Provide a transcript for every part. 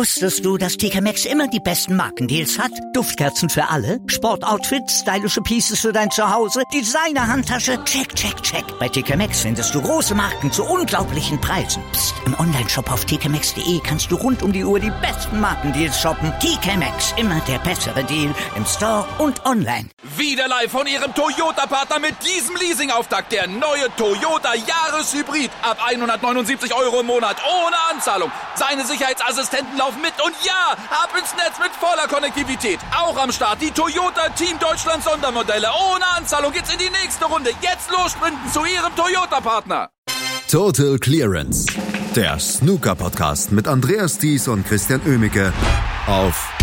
Wusstest du, dass TK Maxx immer die besten Markendeals hat? Duftkerzen für alle, Sportoutfits, stylische Pieces für dein Zuhause, Designer-Handtasche, check, check, check. Bei TK Maxx findest du große Marken zu unglaublichen Preisen. Psst. Im Onlineshop auf tkmaxx.de kannst du rund um die Uhr die besten Markendeals shoppen. TK Maxx, immer der bessere Deal im Store und online. Wieder live von Ihrem Toyota-Partner mit diesem Leasing-Auftakt. Der neue Toyota Jahreshybrid. Ab 179 € im Monat. Ohne Anzahlung. Seine Sicherheitsassistenten laufen mit. Und ja, ab ins Netz mit voller Konnektivität. Auch am Start die Toyota Team Deutschland Sondermodelle. Ohne Anzahlung geht's in die nächste Runde. Jetzt los sprinten zu Ihrem Toyota-Partner. Total Clearance. Der Snooker-Podcast mit Andreas Thies und Christian Oemicke auf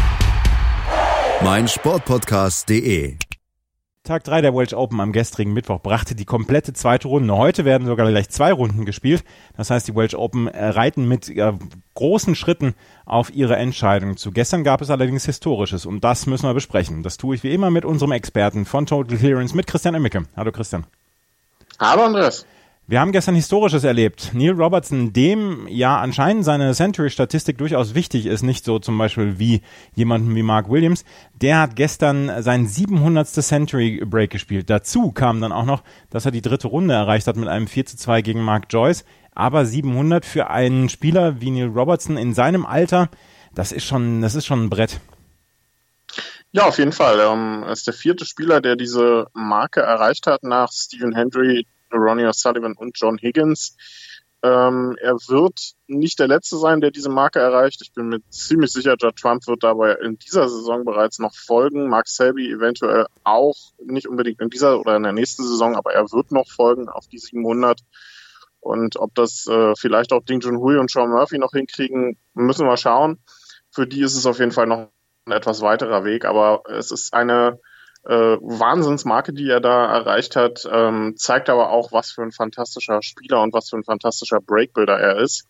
meinsportpodcast.de. Tag 3 der Welsh Open am gestrigen Mittwoch brachte die komplette zweite Runde. Heute werden sogar gleich 2 Runden gespielt. Das heißt, die Welsh Open reiten mit großen Schritten auf ihre Entscheidung zu. Gestern gab es allerdings Historisches und das müssen wir besprechen. Das tue ich wie immer mit unserem Experten von Total Clearance, mit Christian Oemicke. Hallo Christian. Hallo Andreas. Wir haben gestern Historisches erlebt. Neil Robertson, dem ja anscheinend seine Century-Statistik durchaus wichtig ist, nicht so zum Beispiel wie jemanden wie Mark Williams, der hat gestern seinen 700. Century-Break gespielt. Dazu kam dann auch noch, dass er die dritte Runde erreicht hat mit einem 4:2 gegen Mark Joyce. Aber 700 für einen Spieler wie Neil Robertson in seinem Alter, das ist schon ein Brett. Ja, auf jeden Fall. Er ist der 4. Spieler, der diese Marke erreicht hat nach Stephen Hendry, Ronnie O'Sullivan und John Higgins. Er wird nicht der Letzte sein, der diese Marke erreicht. Ich bin mir ziemlich sicher, Judd Trump wird dabei in dieser Saison bereits noch folgen. Mark Selby eventuell auch, nicht unbedingt in dieser oder in der nächsten Saison, aber er wird noch folgen auf die 700. Und ob das vielleicht auch Ding Junhui und Sean Murphy noch hinkriegen, müssen wir schauen. Für die ist es auf jeden Fall noch ein etwas weiterer Weg, aber es ist eine Wahnsinnsmarke, die er da erreicht hat, zeigt aber auch, was für ein fantastischer Spieler und was für ein fantastischer Breakbuilder er ist.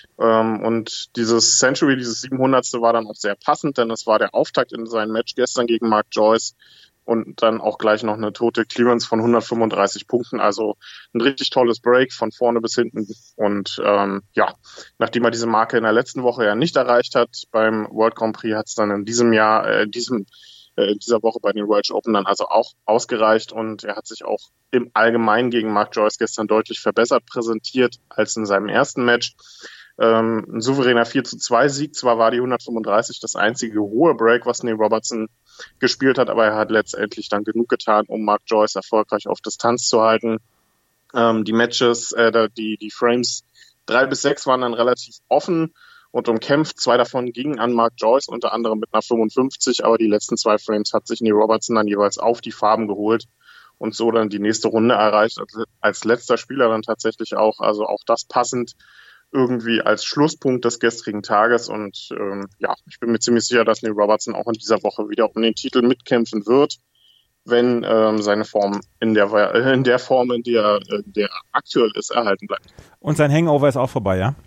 Und dieses Century, dieses 700. war dann auch sehr passend, denn es war der Auftakt in sein Match gestern gegen Mark Joyce und dann auch gleich noch eine Total Clearance von 135 Punkten. Also ein richtig tolles Break von vorne bis hinten. Und nachdem er diese Marke in der letzten Woche ja nicht erreicht hat, beim World Grand Prix hat es dann in diesem Jahr, dieser Woche bei den Welsh Open dann also auch ausgereicht und er hat sich auch im Allgemeinen gegen Mark Joyce gestern deutlich verbessert präsentiert als in seinem ersten Match. Ein souveräner 4:2 Sieg, zwar war die 135 das einzige hohe Break, was Neil Robertson gespielt hat, aber er hat letztendlich dann genug getan, um Mark Joyce erfolgreich auf Distanz zu halten. Die Matches, die Frames 3 bis 6 waren dann relativ offen und umkämpft. 2 davon gingen an Mark Joyce, unter anderem mit einer 55, aber die letzten 2 Frames hat sich Neil Robertson dann jeweils auf die Farben geholt und so dann die nächste Runde erreicht, als letzter Spieler dann tatsächlich auch, also auch das passend irgendwie als Schlusspunkt des gestrigen Tages und ich bin mir ziemlich sicher, dass Neil Robertson auch in dieser Woche wieder um den Titel mitkämpfen wird, wenn seine Form in der Form, in der aktuell ist, erhalten bleibt. Und sein Hangover ist auch vorbei, ja?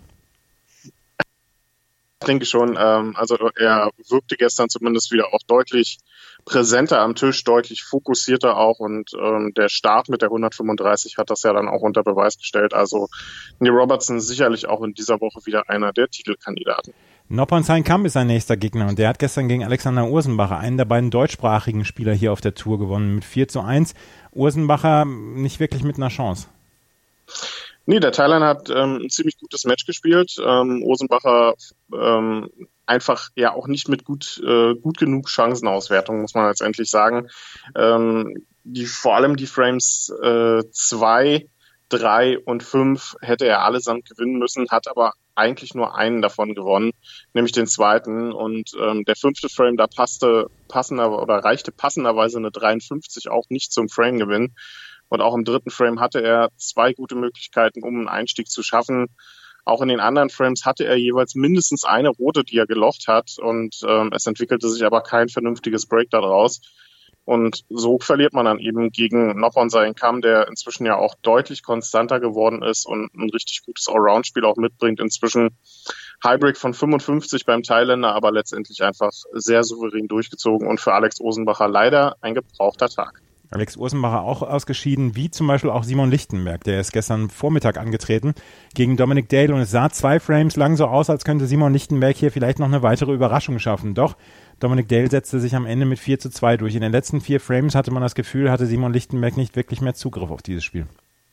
Ich denke schon, also er wirkte gestern zumindest wieder auch deutlich präsenter am Tisch, deutlich fokussierter auch und der Start mit der 135 hat das ja dann auch unter Beweis gestellt. Also Neil Robertson sicherlich auch in dieser Woche wieder einer der Titelkandidaten. Noppon Kam ist sein nächster Gegner und der hat gestern gegen Alexander Ursenbacher, einen der beiden deutschsprachigen Spieler hier auf der Tour, gewonnen mit 4:1. Ursenbacher nicht wirklich mit einer Chance. Nee, der Thailänder hat ein ziemlich gutes Match gespielt. Ursenbacher einfach ja auch nicht mit gut genug Chancenauswertung, muss man letztendlich sagen. Vor allem die Frames 2, 3 und 5 hätte er allesamt gewinnen müssen, hat aber eigentlich nur einen davon gewonnen, nämlich den zweiten. Und der 5. Frame, da reichte passenderweise eine 53 auch nicht zum Frame-Gewinn. Und auch im 3. Frame hatte er 2 gute Möglichkeiten, um einen Einstieg zu schaffen. Auch in den anderen Frames hatte er jeweils mindestens eine rote, die er gelocht hat. Und es entwickelte sich aber kein vernünftiges Break daraus. Und so verliert man dann eben gegen Noppon Kam, der inzwischen ja auch deutlich konstanter geworden ist und ein richtig gutes Allround-Spiel auch mitbringt. Inzwischen Highbreak von 55 beim Thailänder, aber letztendlich einfach sehr souverän durchgezogen und für Alex Ursenbacher leider ein gebrauchter Tag. Alex Ursenbacher auch ausgeschieden, wie zum Beispiel auch Simon Lichtenberg, der ist gestern Vormittag angetreten gegen Dominic Dale und es sah 2 Frames lang so aus, als könnte Simon Lichtenberg hier vielleicht noch eine weitere Überraschung schaffen. Doch Dominic Dale setzte sich am Ende mit 4:2 durch. In den letzten 4 Frames hatte man das Gefühl, hatte Simon Lichtenberg nicht wirklich mehr Zugriff auf dieses Spiel.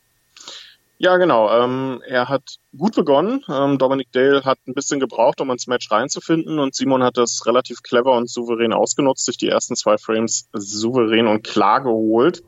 Ja, genau. Er hat gut begonnen. Dominic Dale hat ein bisschen gebraucht, um ins Match reinzufinden und Simon hat das relativ clever und souverän ausgenutzt, sich die ersten 2 Frames souverän und klar geholt.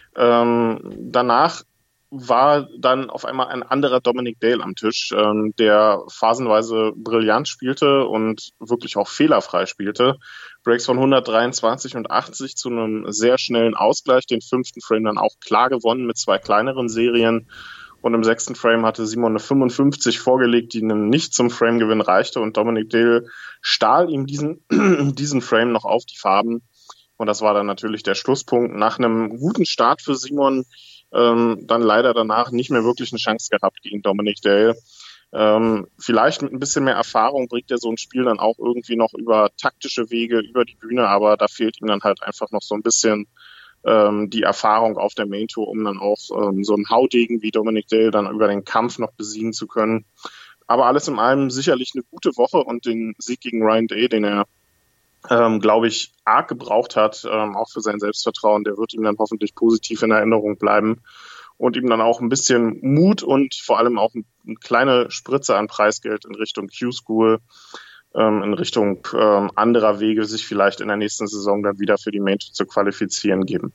Danach war dann auf einmal ein anderer Dominic Dale am Tisch, der phasenweise brillant spielte und wirklich auch fehlerfrei spielte. Breaks von 123 und 80 zu einem sehr schnellen Ausgleich, den 5. Frame dann auch klar gewonnen mit 2 kleineren Serien. Und im 6. Frame hatte Simon eine 55 vorgelegt, die nicht zum Frame-Gewinn reichte. Und Dominic Dale stahl ihm diesen Frame noch auf die Farben. Und das war dann natürlich der Schlusspunkt. Nach einem guten Start für Simon dann leider danach nicht mehr wirklich eine Chance gehabt gegen Dominic Dale. Vielleicht mit ein bisschen mehr Erfahrung bringt er so ein Spiel dann auch irgendwie noch über taktische Wege, über die Bühne. Aber da fehlt ihm dann halt einfach noch so ein bisschen die Erfahrung auf der Main Tour, um dann auch so einen Haudegen wie Dominic Dale dann über den Kampf noch besiegen zu können. Aber alles in allem sicherlich eine gute Woche und den Sieg gegen Ryan Day, den er, glaube ich, arg gebraucht hat, auch für sein Selbstvertrauen, der wird ihm dann hoffentlich positiv in Erinnerung bleiben und ihm dann auch ein bisschen Mut und vor allem auch eine kleine Spritze an Preisgeld in Richtung Q-School, in Richtung anderer Wege, sich vielleicht in der nächsten Saison dann wieder für die Main Tour zu qualifizieren geben.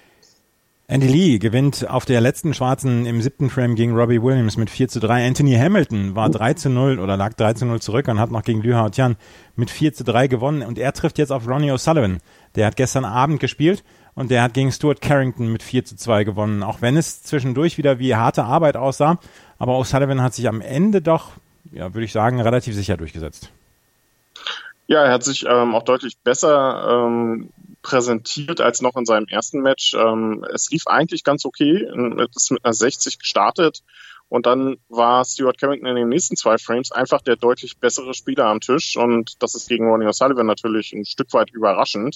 Andy Lee gewinnt auf der letzten Schwarzen im 7. Frame gegen Robbie Williams mit 4:3. Anthony Hamilton war 3:0 oder lag 3:0 zurück und hat noch gegen Liu Haotian mit 4:3 gewonnen und er trifft jetzt auf Ronnie O'Sullivan. Der hat gestern Abend gespielt und der hat gegen Stuart Carrington mit 4:2 gewonnen, auch wenn es zwischendurch wieder wie harte Arbeit aussah. Aber O'Sullivan hat sich am Ende doch, ja, würde ich sagen, relativ sicher durchgesetzt. Ja, er hat sich auch deutlich besser präsentiert als noch in seinem ersten Match. Es lief eigentlich ganz okay. Er ist mit einer 60 gestartet und dann war Stuart Carrington in den nächsten 2 Frames einfach der deutlich bessere Spieler am Tisch und das ist gegen Ronnie O'Sullivan natürlich ein Stück weit überraschend.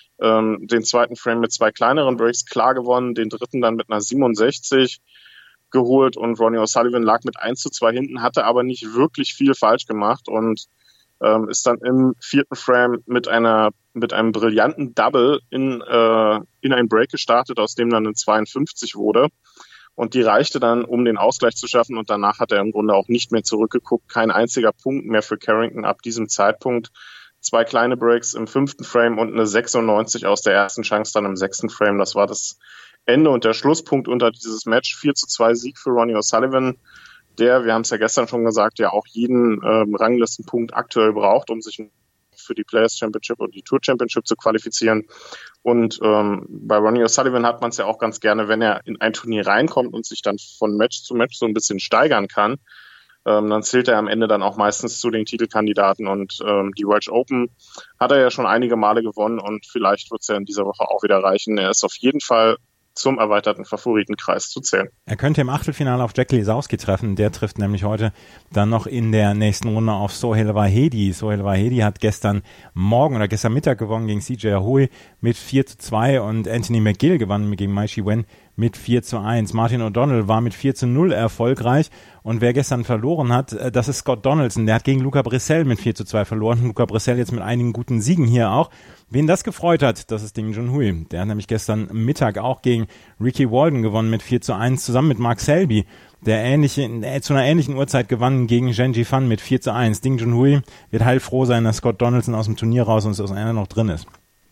Den 2. Frame mit 2 kleineren Breaks klar gewonnen, den 3. dann mit einer 67 geholt und Ronnie O'Sullivan lag mit 1:2 hinten, hatte aber nicht wirklich viel falsch gemacht und ist dann im 4. Frame mit einem brillanten Double in einen Break gestartet, aus dem dann eine 52 wurde. Und die reichte dann, um den Ausgleich zu schaffen. Und danach hat er im Grunde auch nicht mehr zurückgeguckt. Kein einziger Punkt mehr für Carrington ab diesem Zeitpunkt. 2 kleine Breaks im 5. Frame und eine 96 aus der ersten Chance dann im 6. Frame. Das war das Ende und der Schlusspunkt unter dieses Match. 4:2 Sieg für Ronnie O'Sullivan, der, wir haben es ja gestern schon gesagt, ja auch jeden Ranglistenpunkt aktuell braucht, um sich für die Players Championship und die Tour Championship zu qualifizieren. Und bei Ronnie O'Sullivan hat man es ja auch ganz gerne, wenn er in ein Turnier reinkommt und sich dann von Match zu Match so ein bisschen steigern kann, dann zählt er am Ende dann auch meistens zu den Titelkandidaten und die Welsh Open hat er ja schon einige Male gewonnen und vielleicht wird es ja in dieser Woche auch wieder reichen. Er ist auf jeden Fall zum erweiterten Favoritenkreis zu zählen. Er könnte im Achtelfinale auf Jack Lisowski treffen. Der trifft nämlich heute dann noch in der nächsten Runde auf Sohail Vahedi. Sohail Vahedi hat gestern Mittag gewonnen gegen CJ Ahui mit 4:2 und Anthony McGill gewann gegen Mai Shi Wen mit 4:1. Martin O'Donnell war mit 4:0 erfolgreich und wer gestern verloren hat, das ist Scott Donaldson. Der hat gegen Luca Brissell mit 4:2 verloren. Luca Brissell jetzt mit einigen guten Siegen hier auch. Wen das gefreut hat, das ist Ding Junhui. Der hat nämlich gestern Mittag auch gegen Ricky Walden gewonnen mit 4:1, zusammen mit Mark Selby, der zu einer ähnlichen Uhrzeit gewann gegen Zheng Jifan mit 4:1. Ding Junhui wird heilfroh sein, dass Scott Donaldson aus dem Turnier raus und aus einer noch drin ist.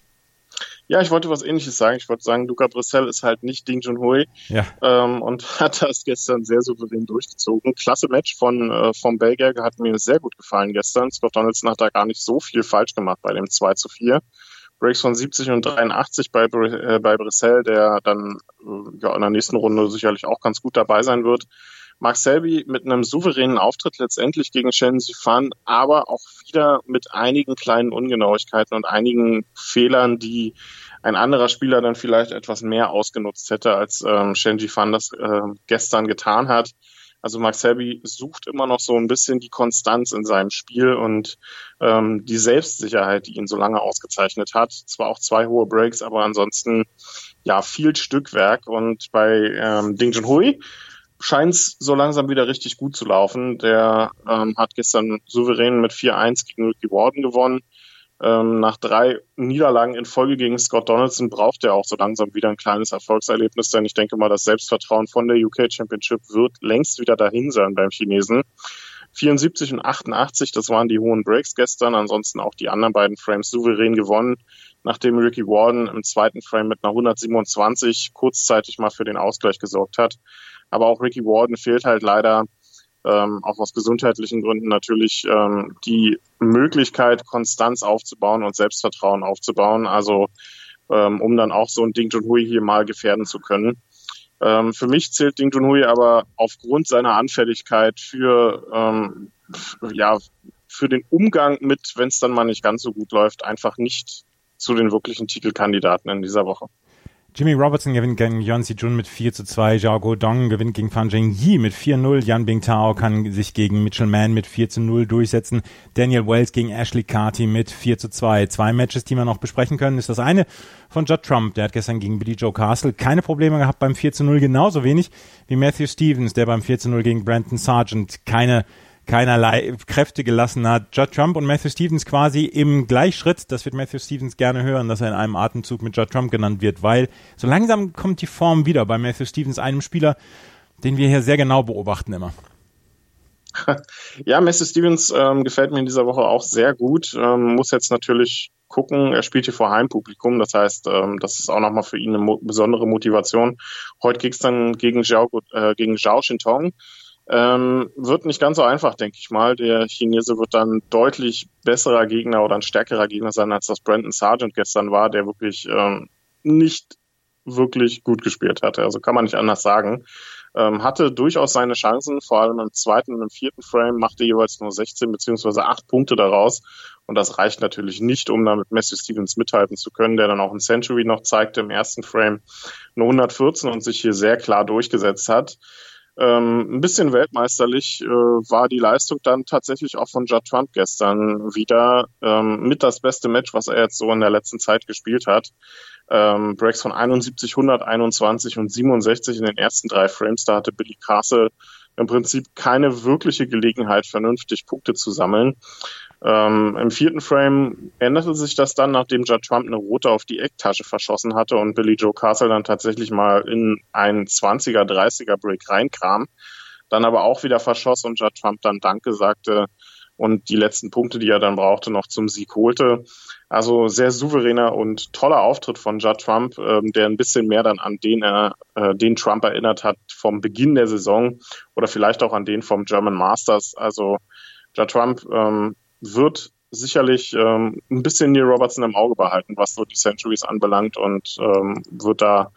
Ja, ich wollte was Ähnliches sagen. Ich wollte sagen, Luca Brissell ist halt nicht Ding Junhui und hat das gestern sehr souverän durchgezogen. Klasse Match vom Belgier, hat mir sehr gut gefallen gestern. Scott Donaldson hat da gar nicht so viel falsch gemacht bei dem 2:4. Breaks von 70 und 83 bei Brissell, der dann in der nächsten Runde sicherlich auch ganz gut dabei sein wird. Mark Selby mit einem souveränen Auftritt letztendlich gegen Zheng Jifan, aber auch wieder mit einigen kleinen Ungenauigkeiten und einigen Fehlern, die ein anderer Spieler dann vielleicht etwas mehr ausgenutzt hätte, als Zheng Jifan das gestern getan hat. Also Mark Selby sucht immer noch so ein bisschen die Konstanz in seinem Spiel und die Selbstsicherheit, die ihn so lange ausgezeichnet hat. Zwar auch 2 hohe Breaks, aber ansonsten ja viel Stückwerk. Und bei Ding Junhui scheint es so langsam wieder richtig gut zu laufen. Der hat gestern souverän mit 4-1 gegen Ricky Warden gewonnen. Nach 3 Niederlagen in Folge gegen Scott Donaldson braucht er auch so langsam wieder ein kleines Erfolgserlebnis, denn ich denke mal, das Selbstvertrauen von der UK Championship wird längst wieder dahin sein beim Chinesen. 74 und 88, das waren die hohen Breaks gestern, ansonsten auch die anderen beiden Frames souverän gewonnen, nachdem Ricky Warden im zweiten Frame mit einer 127 kurzzeitig mal für den Ausgleich gesorgt hat. Aber auch Ricky Warden fehlt halt leider auch aus gesundheitlichen Gründen natürlich die Möglichkeit, Konstanz aufzubauen und Selbstvertrauen aufzubauen, also um dann auch so ein Ding Junhui hier mal gefährden zu können. Für mich zählt Ding Junhui aber aufgrund seiner Anfälligkeit für den Umgang mit, wenn es dann mal nicht ganz so gut läuft, einfach nicht zu den wirklichen Titelkandidaten in dieser Woche. Jimmy Robertson gewinnt gegen Yeon Si-jun mit 4-2, Zhao Guodong gewinnt gegen Fan Zhengyi mit 4-0, Yan Bingtao kann sich gegen Mitchell Mann mit 4-0 durchsetzen, Daniel Wells gegen Ashley Carty mit 4-2. 2 Matches, die wir noch besprechen können, ist das eine von Judd Trump, der hat gestern gegen Billie Joe Castle keine Probleme gehabt beim 4-0, genauso wenig wie Matthew Stevens, der beim 4-0 gegen Brandon Sargent keinerlei Kräfte gelassen hat. Judd Trump und Matthew Stevens quasi im Gleichschritt. Das wird Matthew Stevens gerne hören, dass er in einem Atemzug mit Judd Trump genannt wird, weil so langsam kommt die Form wieder bei Matthew Stevens, einem Spieler, den wir hier sehr genau beobachten immer. Ja, Matthew Stevens gefällt mir in dieser Woche auch sehr gut. Muss jetzt natürlich gucken, er spielt hier vor Heimpublikum, das heißt, das ist auch nochmal für ihn eine besondere Motivation. Heute ging es dann gegen Zhao Shintong. Wird nicht ganz so einfach, denke ich mal. Der Chinese wird dann deutlich besserer Gegner oder ein stärkerer Gegner sein, als das Brandon Sargent gestern war, der wirklich nicht wirklich gut gespielt hatte. Also kann man nicht anders sagen. Hatte durchaus seine Chancen, vor allem im zweiten und im vierten Frame, machte jeweils nur 16 bzw. 8 Punkte daraus. Und das reicht natürlich nicht, um da mit Matthew Stevens mithalten zu können, der dann auch ein Century noch zeigte im ersten Frame, eine 114 und sich hier sehr klar durchgesetzt hat. Ein bisschen weltmeisterlich war die Leistung dann tatsächlich auch von Judd Trump gestern wieder mit das beste Match, was er jetzt so in der letzten Zeit gespielt hat. Breaks von 71, 121 und 67 in den ersten 3 Frames. Da hatte Billy Castle im Prinzip keine wirkliche Gelegenheit, vernünftig Punkte zu sammeln. Im vierten Frame änderte sich das dann, nachdem Judd Trump eine rote auf die Ecktasche verschossen hatte und Billie Joe Castle dann tatsächlich mal in einen 20er, 30er Break reinkam, dann aber auch wieder verschoss und Judd Trump dann Danke sagte und die letzten Punkte, die er dann brauchte, noch zum Sieg holte. Also sehr souveräner und toller Auftritt von Judd Trump, der ein bisschen mehr dann an den Trump erinnert hat vom Beginn der Saison oder vielleicht auch an den vom German Masters. Also Judd Trump wird sicherlich ein bisschen Neil Robertson im Auge behalten, was so die Centuries anbelangt und wird da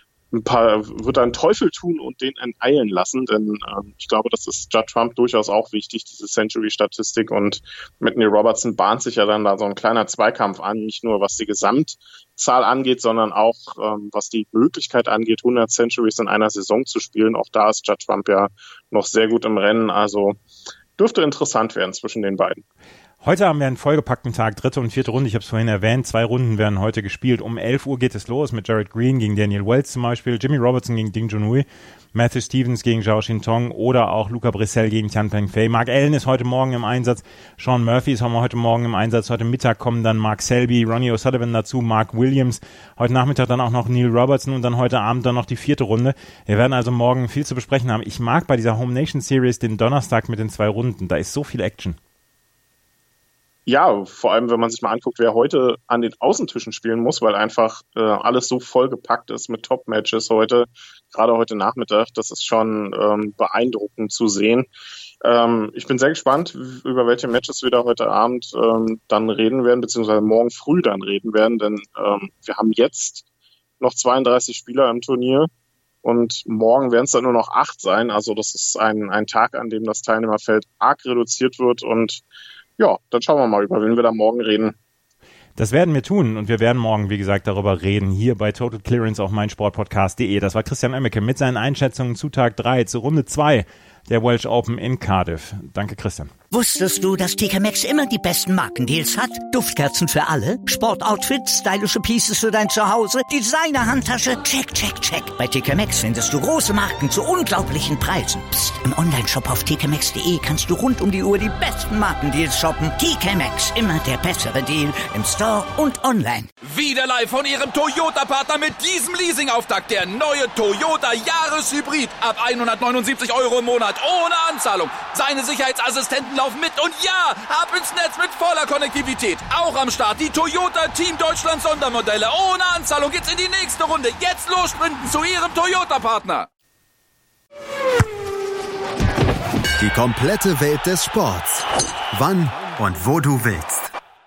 einen Teufel tun und den enteilen lassen, denn ich glaube, das ist Judd Trump durchaus auch wichtig, diese Century-Statistik, und mit Neil Robertson bahnt sich ja dann da so ein kleiner Zweikampf an, nicht nur was die Gesamtzahl angeht, sondern auch was die Möglichkeit angeht, 100 Centuries in einer Saison zu spielen. Auch da ist Judd Trump ja noch sehr gut im Rennen, also dürfte interessant werden zwischen den beiden. Heute haben wir einen vollgepackten Tag, 3. und 4. Runde. Ich habe es vorhin erwähnt, 2 Runden werden heute gespielt. Um 11 Uhr geht es los mit Jared Green gegen Daniel Wells zum Beispiel, Jimmy Robertson gegen Ding Junhui, Matthew Stevens gegen Zhao Shintong oder auch Luca Brissell gegen Tian Pengfei. Mark Allen ist heute Morgen im Einsatz, Sean Murphy ist heute Morgen im Einsatz, heute Mittag kommen dann Mark Selby, Ronnie O'Sullivan dazu, Mark Williams, heute Nachmittag dann auch noch Neil Robertson und dann heute Abend dann noch die 4. Runde. Wir werden also morgen viel zu besprechen haben. Ich mag bei dieser Home Nation Series den Donnerstag mit den 2 Runden, da ist so viel Action. Ja, vor allem, wenn man sich mal anguckt, wer heute an den Außentischen spielen muss, weil einfach alles so vollgepackt ist mit Top-Matches heute, gerade heute Nachmittag, das ist schon beeindruckend zu sehen. Ich bin sehr gespannt, über welche Matches wir da heute Abend dann reden werden, beziehungsweise morgen früh dann reden werden, denn wir haben jetzt noch 32 Spieler im Turnier und morgen werden es dann nur noch 8 sein. Also das ist ein Tag, an dem das Teilnehmerfeld arg reduziert wird und ja, dann schauen wir mal, über wen wir da morgen reden. Das werden wir tun und wir werden morgen, wie gesagt, darüber reden, hier bei Total Clearance auf meinsportpodcast.de. Das war Christian Oemmeke mit seinen Einschätzungen zu Tag 3, zu Runde 2 der Welsh Open in Cardiff. Danke, Christian. Wusstest du, dass TK Maxx immer die besten Markendeals hat? Duftkerzen für alle, Sportoutfits, stylische Pieces für dein Zuhause, Designer-Handtasche, check, check, check. Bei TK Maxx findest du große Marken zu unglaublichen Preisen. Psst. Im Onlineshop auf tkmaxx.de kannst du rund um die Uhr die besten Markendeals shoppen. TK Maxx, immer der bessere Deal im Store und online. Wieder live von Ihrem Toyota-Partner mit diesem Leasing-Auftakt. Der neue Toyota Jahreshybrid. Ab 179 Euro im Monat. Ohne Anzahlung. Seine Sicherheitsassistenten laufen mit. Und ja, ab ins Netz mit voller Konnektivität. Auch am Start die Toyota Team Deutschland Sondermodelle. Ohne Anzahlung geht's in die nächste Runde. Jetzt los sprinten zu Ihrem Toyota-Partner. Die komplette Welt des Sports. Wann und wo du willst.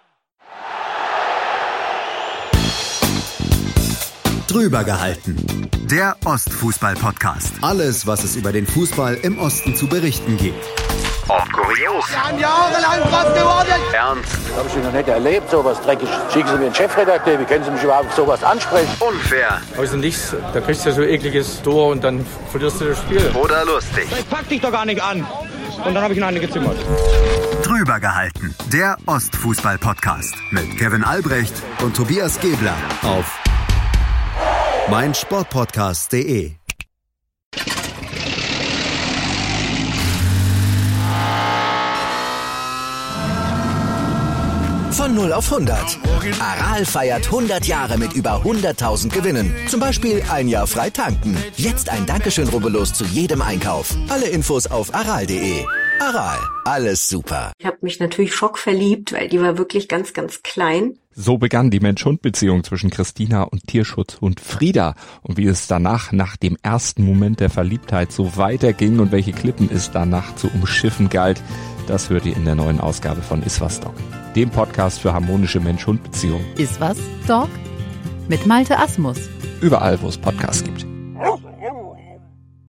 Drüber gehalten. Der Ostfußball-Podcast. Alles, was es über den Fußball im Osten zu berichten gibt. Ob kurios. Wir haben jahrelang draus geworden. Ernst. Habe ich noch nicht erlebt, sowas Dreckiges. Schicken Sie mir einen Chefredakteur, wie können Sie mich überhaupt sowas ansprechen? Unfair. Aus dem Nichts, da kriegst du so ekliges Tor und dann verlierst du das Spiel. Oder lustig. Ich pack dich doch gar nicht an. Und dann habe ich ihn eine gezimmert. Drüber gehalten. Der Ostfußball-Podcast mit Kevin Albrecht und Tobias Gebler auf meinsportpodcast.de. Von 0 auf 100. Aral feiert 100 Jahre mit über 100.000 Gewinnen. Zum Beispiel ein Jahr frei tanken. Jetzt ein Dankeschön, rubbellos zu jedem Einkauf. Alle Infos auf aral.de. Aral, alles super. Ich habe mich natürlich schockverliebt, weil die war wirklich ganz, ganz klein. So begann die Mensch-Hund-Beziehung zwischen Christina und Tierschutzhund Frieda. Und wie es danach, nach dem ersten Moment der Verliebtheit, so weiterging und welche Klippen es danach zu umschiffen galt, das hört ihr in der neuen Ausgabe von Iswas Dog, dem Podcast für harmonische Mensch-Hund-Beziehungen. Iswas Dog mit Malte Asmus. Überall, wo es Podcasts gibt.